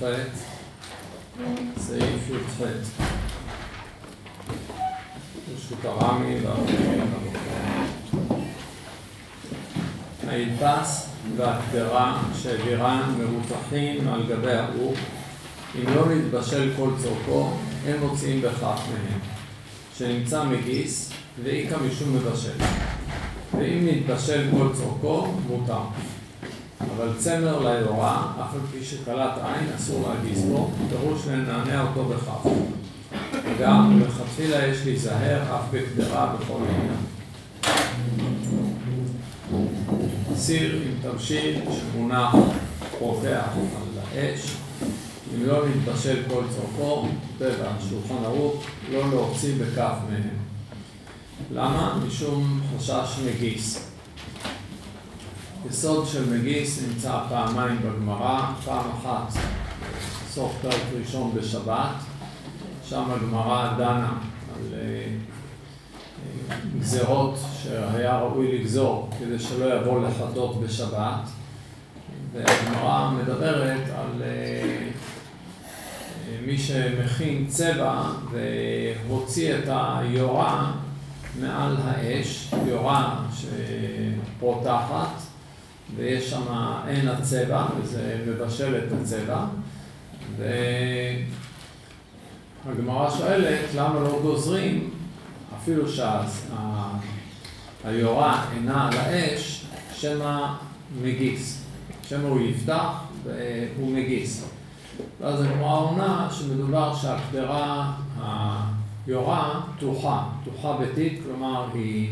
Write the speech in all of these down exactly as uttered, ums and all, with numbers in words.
סעיף י"ח. רשות הרמי והרמי. ההדפס והקדרה שהעבירן מרותחים על גבי העור, אם לא נתבשל כל צורכו, הם מוצאים בכך מהם, שנמצא מגיס ואיכא משום מבשל. ואם נתבשל כל צורכו, מותר. אבל צמר ליורה, אף על פי שקלת עין, אסור להגיס בו, פירוש לנענע אותו בכך. וגם, לכתחילה יש להיזהר אף בקדרה בכל עניין. סיר עם תבשיל שמונח רותח על האש, אם לא נתבשל כל צורכו, טבע, שולחן ערוך, לא להוציא בכף מהם. למה? משום חשש מגיס. יסוד של מגיס נמצא פעמיים בגמרא, פעם אחת סוף פרק ראשון בשבת, שם הגמרא דנה על גזרות שהיה ראוי לגזור כדי שלא יבוא לחטות בשבת, והגמרא מדברת על מי שמכין צבע והוציא את היורה מעל האש, יורה שפותחת ויש שם אין הצבע וזה מבשל את הצבע, והגמרא שואלת למה לא גוזרים אפילו שהיורה אינה על האש, שמה מגיס, שמה הוא יפתח והוא מגיס. ואז הגמרא עונה שמדובר שהקדרה, היורה תוחה, תוחה ביתית, כלומר היא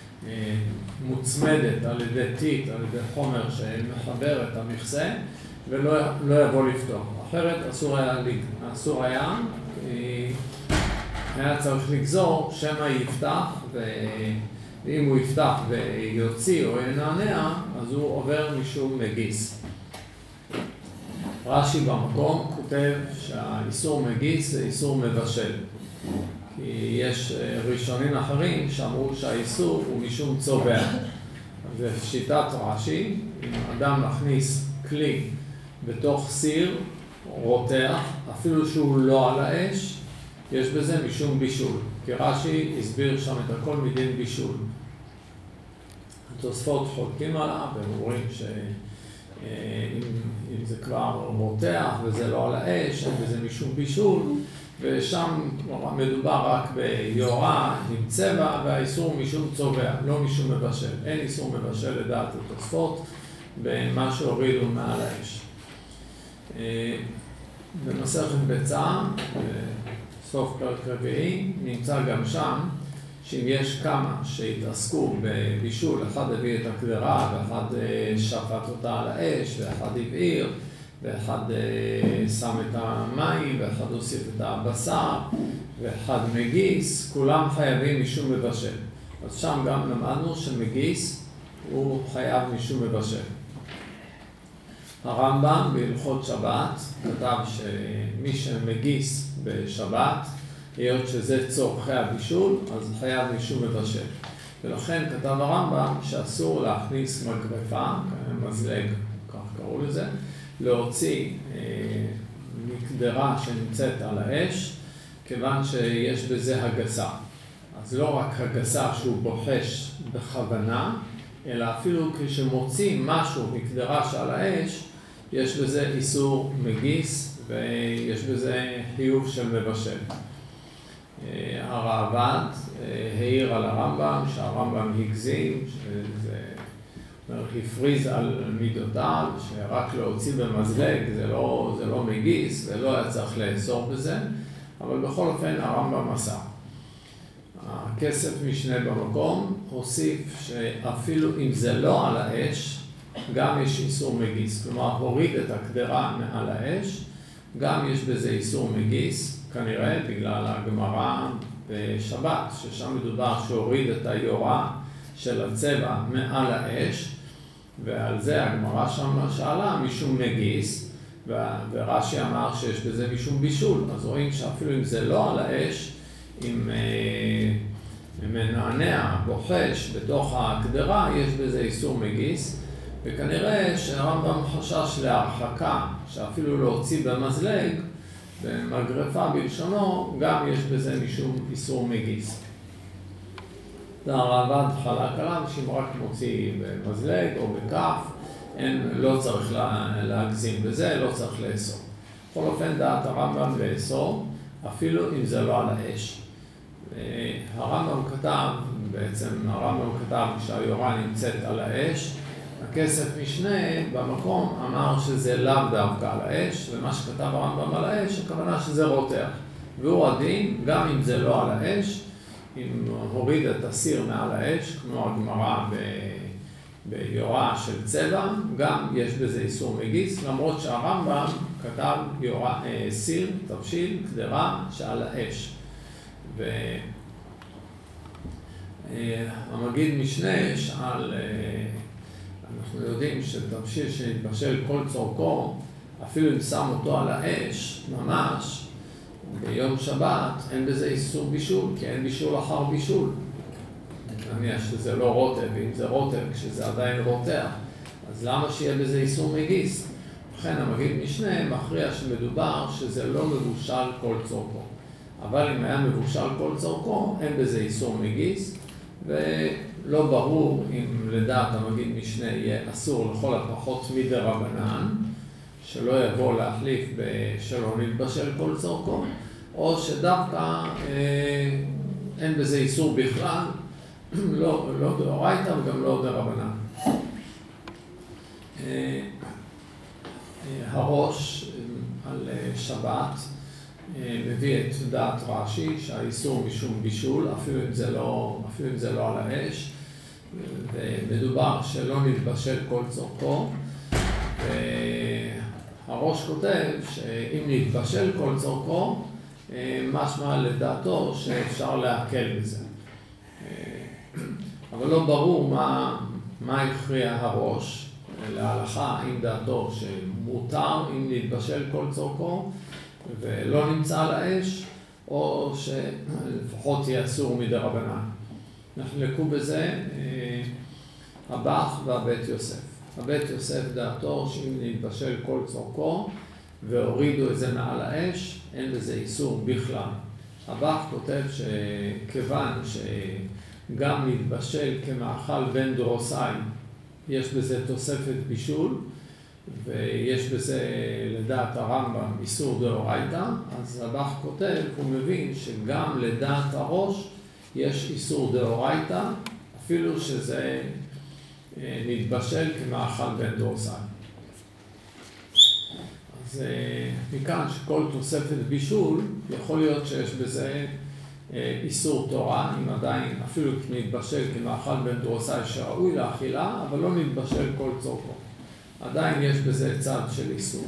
מוצמדת על ידי תית, על ידי חומר שמחבר את המכסה ולא לא יבוא לפתוח. אחרת אסור היה, אסור היה, היה צריך לגזור שמה יפתח, ואם הוא יפתח ויוציא או ינענע, אז הוא עובר משום מגיס. רש"י במקום כותב שהאיסור מגיס זה איסור מבשל. כי יש ראשונים אחרים שאמרו שהאיסור הוא משום צובע. זה שיטת רש"י, אם אדם מכניס כלי בתוך סיר, רותח, אפילו שהוא לא על האש, יש בזה משום בישול. כי רש"י הסביר שם את הכל מדין בישול. התוספות חולקים עליו, והם אומרים ש... אם, אם זה כבר מותח וזה לא על האש, אין בזה משום בישול, ושם מדובר רק ביורה עם צבע, והאיסור משום צובע, לא משום מבשל. אין איסור מבשל לדעת התוספות במה שהורידו מעל האש. במסכת ביצה, בסוף פרק רביעי, נמצא גם שם, שאם יש כמה שהתעסקו בבישול, אחד הביא את הקדרה, ואחד שפט אותה על האש, ואחד הבעיר, ואחד שם את המים, ואחד הוסיף את הבשר, ואחד מגיס, כולם חייבים משום מבשל. אז שם גם למדנו שמגיס הוא חייב משום מבשל. הרמב"ם בהלכות שבת כתב שמי שמגיס בשבת, היות שזה צורכי הבישול, אז חייב משום מבשל. ולכן כתב הרמב"ם שאסור להכניס מגרפה, מזלג, כך קראו לזה, להוציא אה, מקדרה שנמצאת על האש, כיוון שיש בזה הגסה. אז לא רק הגסה שהוא בוחש בכוונה, אלא אפילו כשמוציא משהו מקדרה שעל האש, יש בזה איסור מגיס ויש בזה חיוב של מבשל. הרעב"ד העיר על הרמב"ם, שהרמב"ם הגזים, שזה הפריז על מידותיו, שרק להוציא במזלג זה לא, זה לא מגיס, ולא היה צריך לאסור בזה, אבל בכל אופן הרמב"ם עשה. הכסף משנה במקום הוסיף שאפילו אם זה לא על האש, גם יש איסור מגיס. כלומר, הוריד את הקדרה מעל האש, גם יש בזה איסור מגיס, כנראה בגלל הגמרא בשבת, ששם מדובר שהוריד את היורה של הצבע מעל האש, ועל זה הגמרא שם שאלה משום מגיס, ורש"י אמר שיש בזה משום בישול. אז רואים שאפילו אם זה לא על האש, אם מנענע, בוחש בתוך הקדרה, יש בזה איסור מגיס, וכנראה שהרמב"ם חשש להרחקה, שאפילו להוציא במזלג, במגרפה בלשונו, גם יש בזה משום איסור מגיס. זה הרעב"ד חלק עליו, שאם רק מוציא במזלג או בכף, אין, לא צריך לה, להגזים בזה, לא צריך לאסור. בכל אופן דעת הרמב"ם לאסור, אפילו אם זה לא על האש. הרמב"ם כתב, בעצם הרמב"ם כתב שהיורה נמצאת על האש, הכסף משנה במקום אמר שזה לאו דווקא על האש, ומה שכתב הרמב"ם על האש, הכוונה שזה רותח. והוא הדין, גם אם זה לא על האש, אם הוריד את הסיר מעל האש, כמו הגמרא ב... ביורה של צבע, גם יש בזה איסור מגיס, למרות שהרמב"ם כתב יורה, אה, סיר, תבשיל, קדרה, שעל האש. והמגיד משנה שעל, אה, אנחנו יודעים שתבשיל שנתבשל כל צורכו, אפילו אם שם אותו על האש, ממש, ביום שבת, אין בזה איסור בישול, כי אין בישול אחר בישול. נניח שזה לא רוטב, ואם זה רוטב, כשזה עדיין רותח, אז למה שיהיה בזה איסור מגיס? לכן המגיד משנה מכריע שמדובר שזה לא מבושל כל צורכו. אבל אם היה מבושל כל צורכו, אין בזה איסור מגיס, ולא ברור אם לדעת המגיד משנה יהיה אסור לכל הפחות מדרבנן, שלא יבוא להחליף שלא נתבשל כל צורכו, או שדווקא אה, אין בזה איסור בכלל, לא, לא דאורייתא וגם לא דרבנן. הראש על שבת מביא את דעת רש"י שהאיסור משום בישול, אפילו אם זה לא, אפילו אם זה לא על האש, ומדובר שלא נתבשל כל צורכו. והראש כותב שאם נתבשל כל צורכו, משמע לדעתו שאפשר להקל בזה. אבל לא ברור מה, מה הכריע הראש להלכה עם דעתו שמותר אם נתבשל כל צורכו ולא נמצא על האש, או שלפחות יהיה אסור מדרבנן. נחלקו בזה הבח והבית יוסף. הבית יוסף דעתו שאם נתבשל כל צורכו והורידו את זה מעל האש, אין בזה איסור בכלל. הבח כותב שכיוון ש... גם נתבשל כמאכל בן דרוסאי, יש בזה תוספת בישול, ויש בזה לדעת הרמב"ם איסור דאורייתא, אז הבח כותב, הוא מבין שגם לדעת הראש יש איסור דאורייתא, אפילו שזה נתבשל כמאכל בן דרוסאי. אז מכאן שכל תוספת בישול, יכול להיות שיש בזה איסור תורה, אם עדיין אפילו נתבשל כמאכל בן דרוסאי שראוי לאכילה, אבל לא נתבשל כל צורכו. עדיין יש בזה צד של איסור.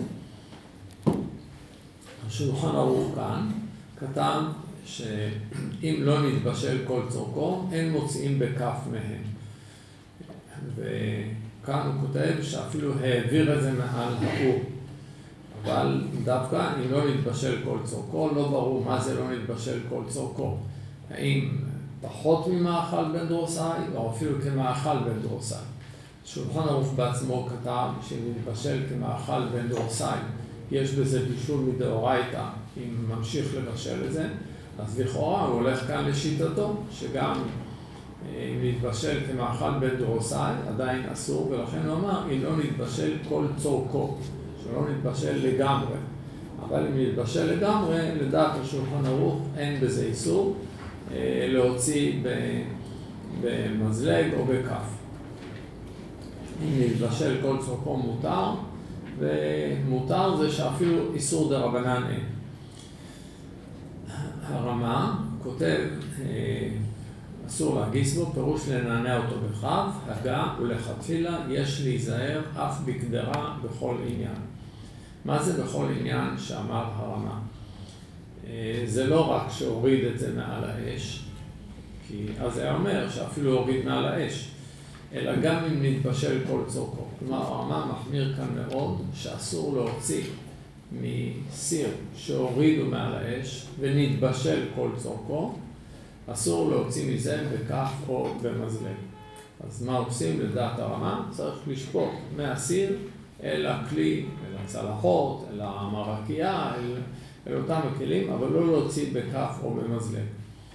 השולחן ערוך כאן כתב שאם לא נתבשל כל צורכו, אין מוציאים בכף מהם. וכאן הוא כותב שאפילו העביר את זה מעל האור. אבל דווקא אם לא נתבשל כל צורכו, לא ברור מה זה לא נתבשל כל צורכו. האם פחות ממאכל בן דרוסאי, או אפילו כמאכל בן דרוסאי. שולחן ערוך בעצמו כתב שנתבשל כמאכל בן דרוסאי, יש בזה בישול מדאורייתא, אם ממשיך לבשל את זה, אז לכאורה הוא הולך כאן לשיטתו, שגם אם נתבשל כמאכל בן דרוסאי, עדיין אסור, ולכן הוא אמר, אם לא נתבשל כל צורכו. שלא נתבשל לגמרי, אבל אם נתבשל לגמרי, לדעת השולחן ערוך אין בזה איסור להוציא במזלג או בכף. אם נתבשל כל צורכו מותר, ומותר זה שאפילו איסור דרבנן אין. הרמה כותב, אסור להגיס בו, פירוש לנענע אותו בכף, הגה ולכתחילה יש להיזהר אף בקדרה בכל עניין. מה זה בכל עניין שאמר הרמה? זה לא רק שהוריד את זה מעל האש, כי אז זה אומר שאפילו הוריד מעל האש, אלא גם אם נתבשל כל צורכו. כלומר, הרמה מחמיר כאן מאוד שאסור להוציא מסיר שהורידו מעל האש ונתבשל כל צורכו, אסור להוציא מזה בכף או במזלג. אז מה עושים לדעת הרמה? צריך לשפוט מהסיר אל הכלי, אל הצלחות, אל המרקייה, אל, אל אותם הכלים, אבל לא להוציא בכף או במזלג.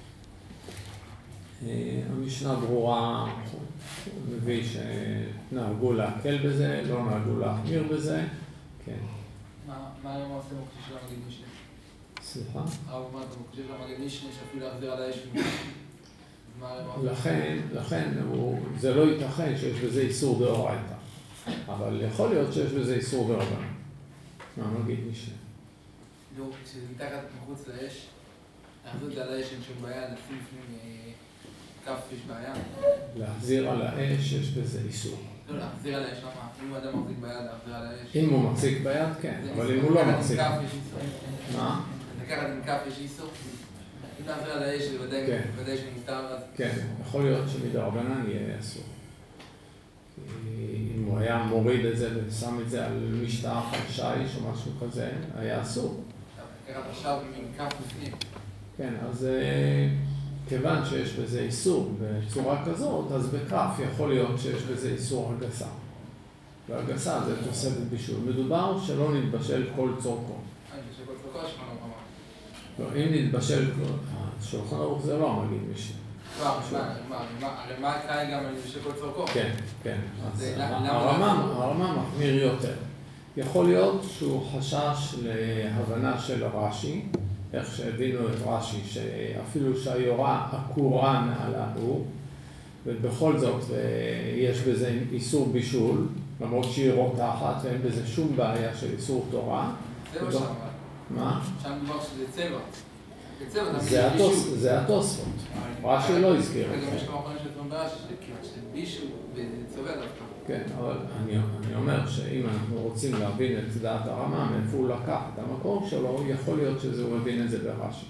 המשנה ברורה מביא שנהגו להקל בזה, לא נהגו להחמיר בזה. כן. מה היום עושה מוקשי של המגיד משנה? סליחה? הרב אומר, אתה מוקשי של המגיד משנה שאפילו להחזיר על האש לכן, לכן, זה לא ייתכן שיש בזה איסור דאורייתא. אבל יכול להיות שיש בזה איסור דרבנן. מה מגיד משנה? לא, כשזה מתחת מחוץ לאש, להחזיר את זה על האש אין שום בעיה, לשים לפנים כף יש בעיה. להחזיר על האש יש בזה איסור. לא, להחזיר על האש, למה? אם הוא אדם מחזיק ביד, להחזיר על האש. אם הוא מחזיק ביד, כן, אבל אם הוא לא מחזיק. מה? לקחת עם כף יש איסור? אם להחזיר על האש, זה ודאי שמותר. כן, יכול להיות שמדרבנן יהיה אסור. אם הוא היה מוריד את זה ושם את זה על משטח, על שיש או משהו כזה, היה אסור. לקחת עכשיו עם כף בפנים. כן, אז כיוון שיש בזה איסור בצורה כזאת, אז בכף יכול להיות שיש בזה איסור הגסה. והגסה זה תוספת בישול. מדובר שלא נתבשל כל צורכו. נתבשל כל צורכו, שולחן ערוך אמר. לא, אם נתבשל, שולחן ערוך זה לא המגיד משנה. הרי מה הקראי גם על נתבשל כל צורכו? כן, כן. אז הרמ"ם מחמיר יותר. יכול להיות שהוא חשש להבנה של רש"י, איך שהבינו את רש"י, שאפילו שהיורה עקורה מעלה הוא, ובכל זאת יש בזה איסור בישול, למרות שהיא רותחת ואין בזה שום בעיה של איסור תורה. זה לא שם. מה? שם דבר שזה צבע. זה התוספות. רש"י לא הזכיר את זה. וגם יש כמה חולים של תרומבה שבישול בצבע דווקא. כן, אבל אני אומר שאם אנחנו רוצים להבין את דעת הרמ"ם, איפה הוא לקח את המקור שלו, יכול להיות שזה הוא מבין את זה ברש"י.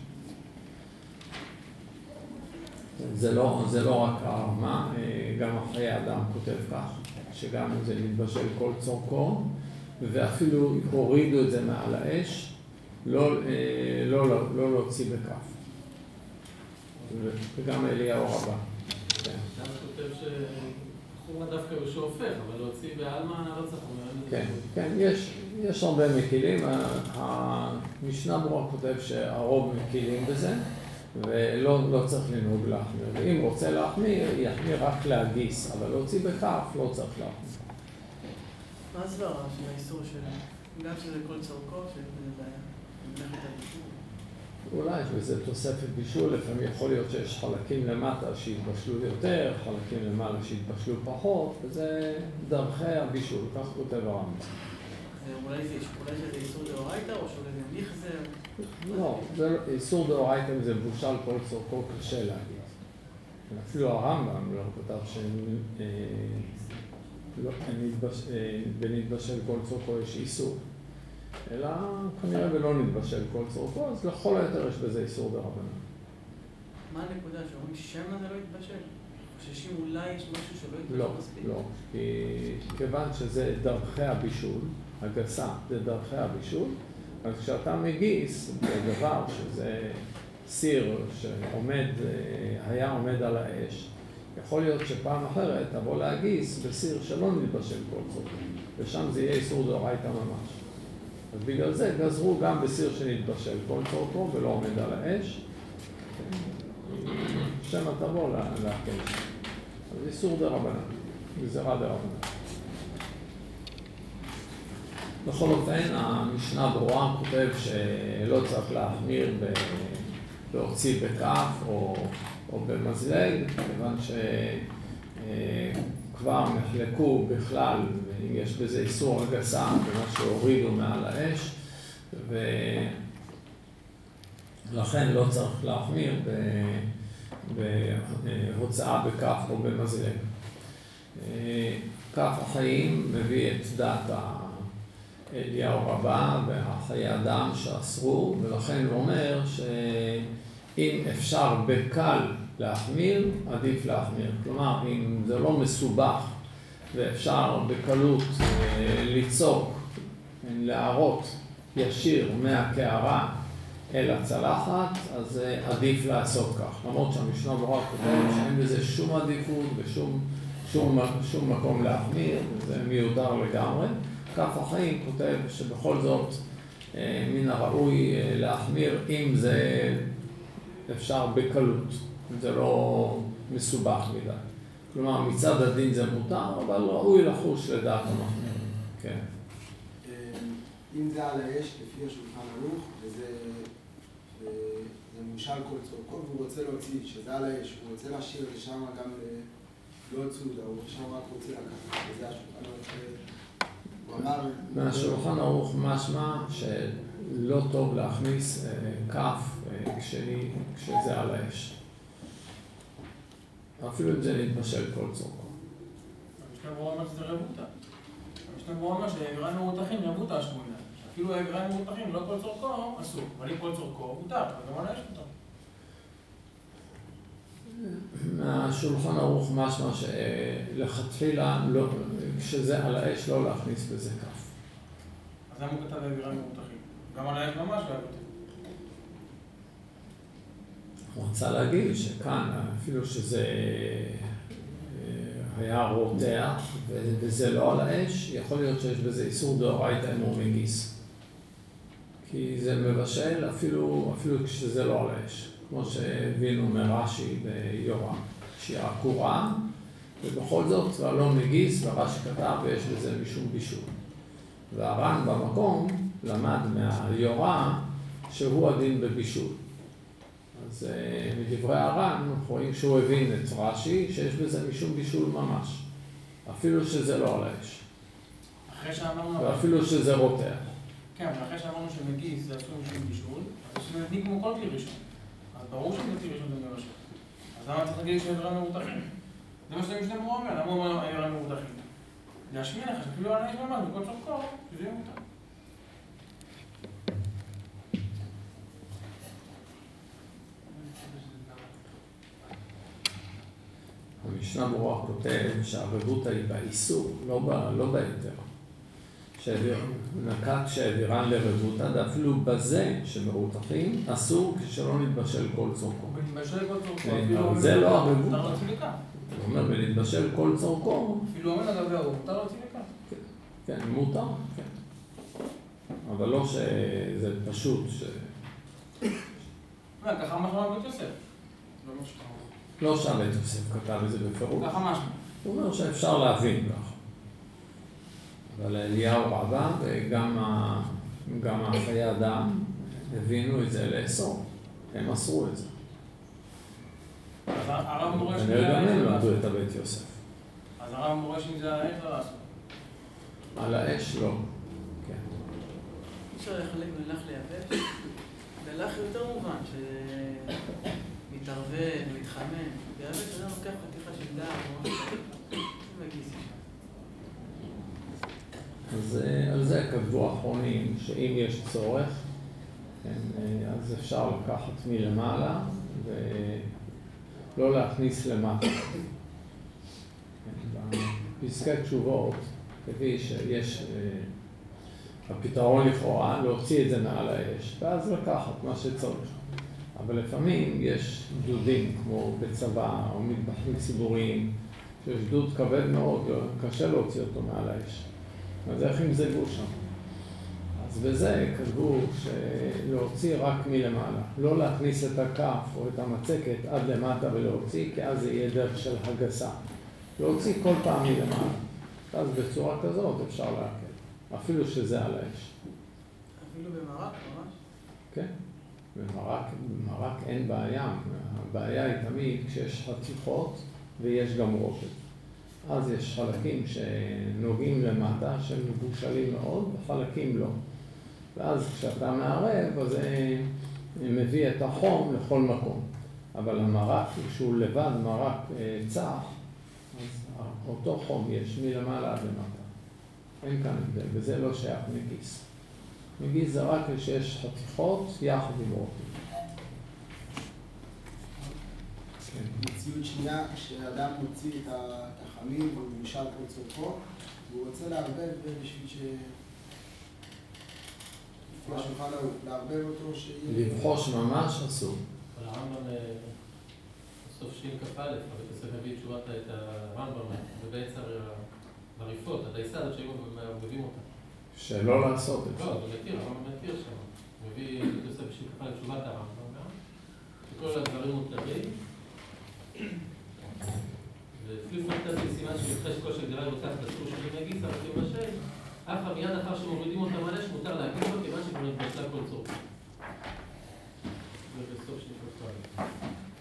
זה לא, זה לא רק הרמ"ם, גם החיי אדם כותב כך, שגם זה מתבשל כל צורכו, ואפילו הורידו את זה מעל האש, לא, לא, לא, לא להוציא בכף. וגם אליהו רבה. אתה כותב שחומה דווקא בשביל הופך, אבל להוציא בעלמא לא צריך. כן, כן, יש, יש הרבה מקילים. המשנה ברורה כותב שהרוב מקילים בזה, ולא לא צריך לנהוג להחמיר. ואם רוצה להחמיר, יחמיר רק להגיס, אבל להוציא בכף לא צריך להחמיר. מה הסברה של האיסור שלנו? גם שזה כל צורכו, שזה בעיה. אולי יש בזה תוספת בישול, לפעמים יכול להיות שיש חלקים למטה שהתבשלו יותר, חלקים למעלה שהתבשלו פחות, וזה דרכי הבישול, כך כותב הרמב"ם. אולי זה איסור דאורייתא או שאולי זה מחזר? לא, איסור דאורייתא זה בושל כל צורכו, קשה להגיד. אפילו הרמב"ם לא כתב שבנתבשל כל צורכו יש איסור. אלא כנראה ולא נתבשל כל צורכו, אז לכל היותר יש בזה איסור דרבנן. מה הנקודה? שאומרים שמה זה לא יתבשל? חוששים אולי יש משהו שלא יתבשל לא, מספיק? לא, כי כיוון שזה דרכי הבישול, הגסה זה דרכי הבישול, אז כשאתה מגיס בדבר שזה סיר שעומד, היה עומד על האש, יכול להיות שפעם אחרת תבוא להגיס בסיר שלא נתבשל כל צורכו, ושם זה יהיה איסור דאורייתא ממש. אז בגלל זה גזרו גם בסיר שנתבשל כל צורכו ולא עומד על האש. שמה תבוא להקל. אז איסור דרבנן, גזירה דרבנן. בכל אופן, המשנה ברורה כותב שלא צריך להחמיר להוציא בכף או, או במזלג, כיוון שכבר נחלקו בכלל, אם יש בזה איסור הגסה, במה שהורידו מעל האש, ולכן לא צריך להחמיר בהוצאה בכף או במזלג. כף החיים מביא את דעת אליהו רבה והחיי אדם שאסרו, ולכן הוא אומר שאם אפשר בקל להחמיר, עדיף להחמיר. כלומר, אם זה לא מסובך ואפשר בקלות ליצוק, להערות ישיר מהקערה אל הצלחת, אז עדיף לעשות כך. למרות שהמשנה ברורה כותב שאין בזה שום עדיפות ושום שום, שום מקום להחמיר, זה מיותר לגמרי. כף החיים כותב שבכל זאת מן הראוי להחמיר אם זה אפשר בקלות, זה לא מסובך מדי. כלומר, מצד הדין זה מותר, אבל ראוי לחוש לדעת המחמיר. כן. אם זה על האש, לפי השולחן ערוך, וזה ממשל כל צורכו, והוא רוצה להוציא, שזה על האש, הוא רוצה להשאיר את זה שם גם לא צעודה, הוא שם רק רוצה לקחת, וזה השולחן ערוך. הוא אמר... מהשולחן ערוך משמע שלא טוב להכניס כף כשזה על האש. אפילו אם זה נתבשל כל צורכו. המשנה ברורה אומר שזה רבותה. המשנה ברורה אומר שאגרן מרותחים רבותה השמונה. אפילו אגרן מרותחים לא כל צורכו אסור, אבל אם כל צורכו מותר, וגם על האש מותר. מהשולחן ערוך משמע שלכתחילה כשזה על האש לא להכניס בזה כף. אז למה הוא כתב אגרן מרותחים? גם על האש ממש לא היה כתוב. הוא רצה להגיד שכאן, אפילו שזה היה רותח וזה לא על האש, יכול להיות שיש בזה איסור דאורייתא אם הוא מגיס. כי זה מבשל אפילו, אפילו כשזה לא על האש. כמו שהבינו מרש"י ביורה, שהיא עקורה, ובכל זאת זה לא מגיס, ורש"י כתב ויש בזה משום בישול. והר"ן במקום למד מהיורה שהוא הדין בבישול. אז מדברי הר"ן אנחנו רואים שהוא הבין את רש"י שיש בזה משום בישול ממש, אפילו שזה לא על האש. אחרי שאמרנו... ואפילו שזה רותח. כן, אבל אחרי שאמרנו שמגיס זה אפילו משום בישול, אז שזה נדליק כמו כל כלי ראשון. אז ברור שזה כלי ראשון זה מראשון. אז למה צריך להגיד שאגרן מרותחים? זה מה שזה משנה ברור אומר, למה הוא אומר אגרן מרותחים? להשמיע לך שאפילו על האש ממש בכל צורכו, שזה יהיה מותר. המשנה ברורה כותב שהרבותא היא באיסור, לא, ב, לא בהיתר. נקט שהעבירן לרבותא, ואפילו בזה שמרותחים, אסור כשלא נתבשל כל צורכו. נתבשל כל צורכו. זה לא הרבותא. מותר להוציא לכאן. הוא אומר, ונתבשל כל צורכו. אפילו אומר לגבי ההוא, מותר להוציא לכאן. כן, מותר, כן. אבל לא שזה פשוט ש... ככה משמע בית יוסף. לא שם בית יוסף כתב את זה בפירוש. ככה משמע. הוא אומר שאפשר להבין ככה. אבל אליהו רבה וגם גם החיי אדם הבינו את זה לאסור. הם אסרו את זה. אז הרב מורה שזה היה... גם הם למדו את הבית יוסף. אז הרב מורה שזה על האש לא לעשות. על האש לא. כן. אפשר לחלק בין לך ליבש. בלח יותר מובן, שמתערבב, מתחמם. ביבש אדם לוקח חתיכה של דעת או משהו. מגיס. אז על זה כתבו האחרונים שאם יש צורך, אז אפשר לקחת מלמעלה ולא להכניס למטה. בפסקי תשובות, כפי שיש הפתרון לכאורה, להוציא את זה מעל האש, ואז לקחת מה שצריך. אבל לפעמים יש גדודים, כמו בצבא או מטבחים ציבוריים, שיש גדוד כבד מאוד, קשה להוציא אותו מעל האש. אז איך הם זגו שם? אז בזה כתבו שלהוציא רק מלמעלה, לא להכניס את הכף או את המצקת עד למטה ולהוציא, כי אז זה יהיה דרך של הגסה. להוציא כל פעם מלמעלה, אז בצורה כזאת אפשר להקל, אפילו שזה על האש. אפילו במרק ממש? כן, במרק, במרק אין בעיה, הבעיה היא תמיד כשיש חתיכות ויש גם רוטב. אז יש חלקים שנוגעים למטה, שהם מבושלים מאוד, וחלקים לא. ואז כשאתה מערב, אז זה מביא את החום לכל מקום. אבל המרק, כשהוא לבד מרק צח, אז אותו חום יש מלמעלה עד למטה. אין כאן הבדל, וזה לא שייך מגיס. מגיס זה רק כשיש חתיכות יחד עם רוטב. מציאות שנייה, כשאדם מוציא את החמים והוא נשאר כל צורכו, והוא רוצה לערבב בשביל ש... לפי השולחן ערוך, לערבב אותו שיהיה... לבחוש ממש אסור. הרמב"ם בסוף שין כ"א, אבל יוסף מביא תשובת את הרמב"ם, ובעצם הריפות, הדייסה הזאת שהיו מביאים אותה. שלא לעשות את זה. לא, זה מתיר, הרמב"ם מתיר שם. הוא מביא יוסף שין כ"א תשובת הרמב"ם, שכל הדברים מותרים. ופליף נקטס בסימן שמתחש כל שגדירה ירוצח בסור של נגיס, אבל כמשל, אף מיד אחר שמורידים אותם על אש, מותר להגיד לו, כיוון שכבר נתבשלה כל צור. זה בסוף שנפלט פעם.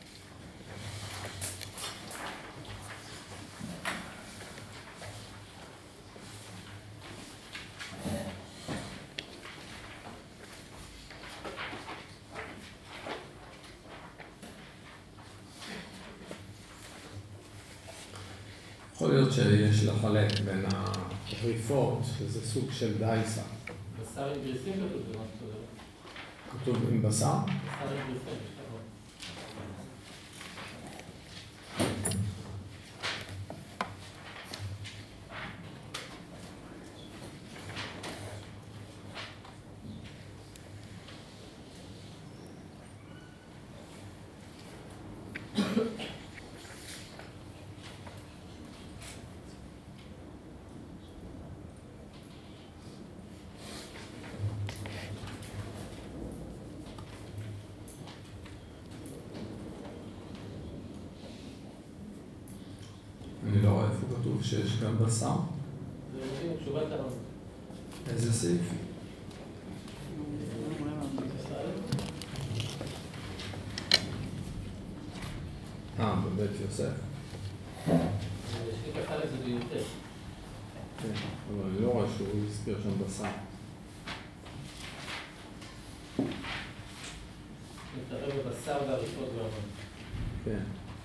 יכול להיות שיש לחלק בין הריפות, שזה סוג של דייסה. בשר עם גריסים כתוב במה כתוב? כתוב עם בשר? בשר עם גריסים, יש לנו. אני לא רואה איפה כתוב שיש גם בשר. זה רוצים תשובת הרמב"ם. איזה סעיף? אה, בבית יוסף. שין כ"א זה ביותר. כן, אבל אני לא רואה שהוא הזכיר שם בשר. מתערב בבשר והריפות והרמב"ם. כן.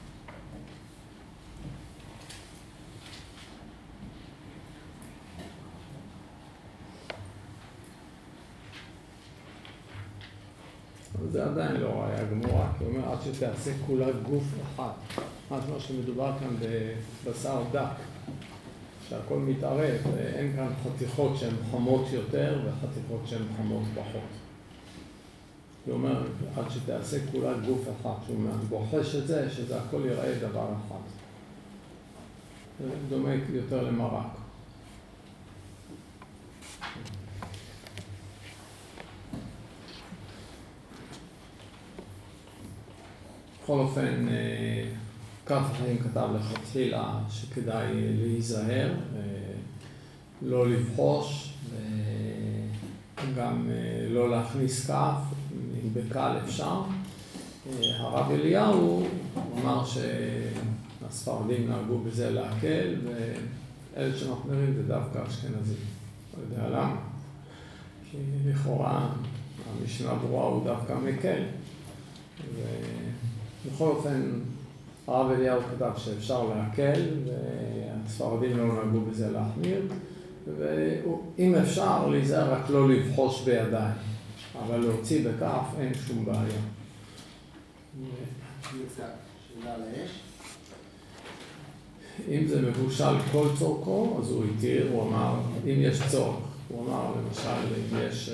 אבל זה עדיין לא ראיה גמורה, כי הוא אומר עד שתעשה כולה גוף אחד. משמע שמדובר כאן בבשר דק, שהכל מתערב, ואין כאן חתיכות שהן חמות יותר וחתיכות שהן חמות פחות. הוא אומר עד שתעשה כולה גוף אחד, שהוא בוחש את זה, שזה הכל יראה דבר אחד. זה דומה יותר למרק. בכל אופן, כף החיים כתב לכתחילה שכדאי להיזהר, לא לבחוש, וגם לא להכניס כף, אם בקל אפשר. הרב אליהו אמר שהספרדים נהגו בזה להקל, ואלה שמחמירים זה דווקא אשכנזים. לא יודע למה. כי לכאורה המשנה ברורה הוא דווקא מקל. בכל אופן, הרב אליהו כתב שאפשר להקל, והספרדים לא נהגו בזה להחמיר, ואם אפשר, להיזהר רק לא לבחוש בידיים, אבל להוציא בכף אין שום בעיה. שאלה על האש? אם זה מבושל כל צורכו, אז הוא התיר, הוא אמר, אם יש צורך, הוא אמר למשל, אם יש...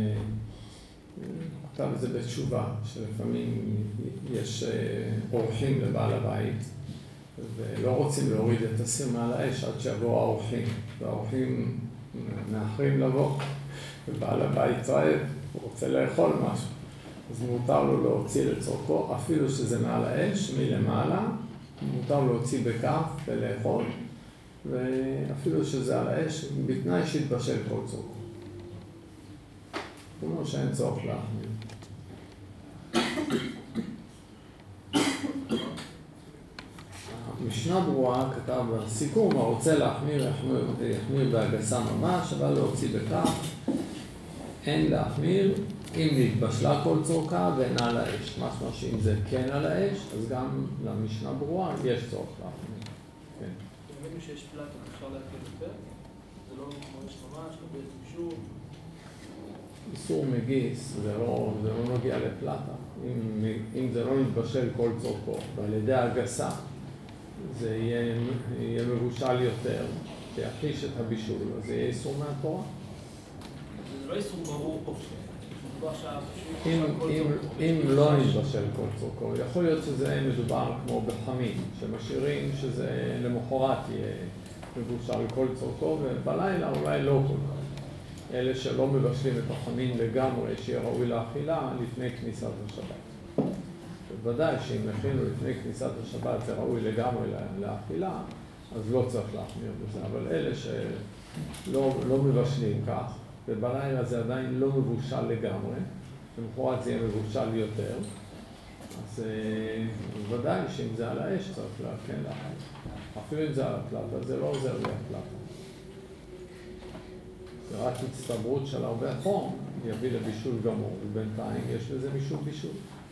כתב את זה בתשובה, שלפעמים יש אורחים לבעל הבית, ולא רוצים להוריד את הסיר מעל האש עד שיבואו האורחים, והאורחים מאחרים לבוא, ובעל הבית רעב, הוא רוצה לאכול משהו, אז מותר לו להוציא לצורכו, אפילו שזה מעל האש, מלמעלה, מותר להוציא בכף ולאכול, ואפילו שזה על האש, בתנאי שיתבשל כל צורכו. הוא אומר שאין צורך להחמיר. המשנה ברורה כתב בסיכום, הרוצה להחמיר, יחמיר בהגסה ממש, אבל להוציא בכך. אין להחמיר, אם נתבשלה כל צורכה ואין על האש. משמע שאם זה כן על האש, אז גם למשנה ברורה יש צורך להחמיר. כן. תאמינו שיש פלטה, אפשר להקל יותר? זה לא כמו יש ממש, לא בעצם שוב. איסור מגיס, זה לא, זה לא נוגע לפלטה. אם, אם זה לא מתבשל כל צורכו, ועל ידי הגסה, זה יהיה, יהיה מבושל יותר, שיחיש את הבישול, אז זה יהיה איסור מהתורה. זה לא איסור ברור פה, מדובר עכשיו אם, כל אם, צורכו. אם לא נתבשל כל צורכו, יכול להיות שזה מדובר כמו בחמים, שמשאירים שזה למחרת יהיה מבושל כל צורכו, ובלילה אולי לא כל כך. אלה שלא מבשלים את החמין לגמרי, שיהיה ראוי לאכילה לפני כניסת השבת. בוודאי שאם נכינו לפני כניסת השבת זה ראוי לגמרי לאכילה, אז לא צריך להחמיר בזה. אבל אלה שלא לא מבשלים כך, ובלילה זה עדיין לא מבושל לגמרי, למחרת זה יהיה מבושל יותר, אז בוודאי שאם זה על האש צריך להכן לאכיל. אפילו אם זה על הפלטה, זה לא עוזר לי הפלטה. זה רק הצטברות של הרבה חום, יביא לבישול גמור, ובינתיים יש לזה משום בישול.